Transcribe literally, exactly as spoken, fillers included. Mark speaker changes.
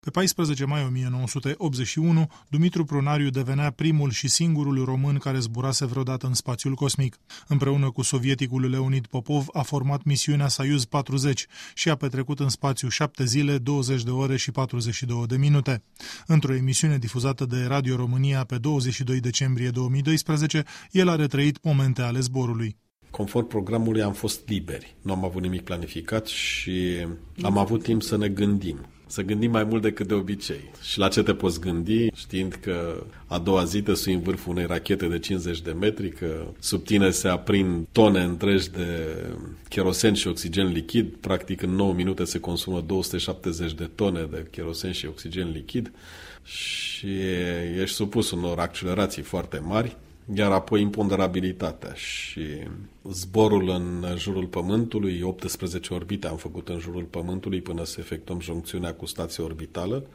Speaker 1: Pe paisprezece mai o mie nouă sute optzeci și unu, Dumitru Prunariu devenea primul și singurul român care zburase vreodată în spațiul cosmic. Împreună cu sovieticul Leonid Popov a format misiunea Soyuz patruzeci și a petrecut în spațiu șapte zile, douăzeci de ore și patruzeci și două de minute. Într-o emisiune difuzată de Radio România pe douăzeci și doi decembrie două mii doisprezece, el a retrăit momente ale zborului.
Speaker 2: Conform programului am fost liberi, nu am avut nimic planificat și am avut timp să ne gândim. Să gândim mai mult decât de obicei. Și la ce te poți gândi, știind că a doua zi te sui în vârful unei rachete de cincizeci de metri, că sub tine se aprind tone întregi de kerosen și oxigen lichid, practic în nouă minute se consumă două sute șaptezeci de tone de kerosen și oxigen lichid și ești supus unor accelerații foarte mari, iar apoi imponderabilitatea și zborul în jurul Pământului, optsprezece orbite am făcut în jurul Pământului până să efectuăm joncțiunea cu stația orbitală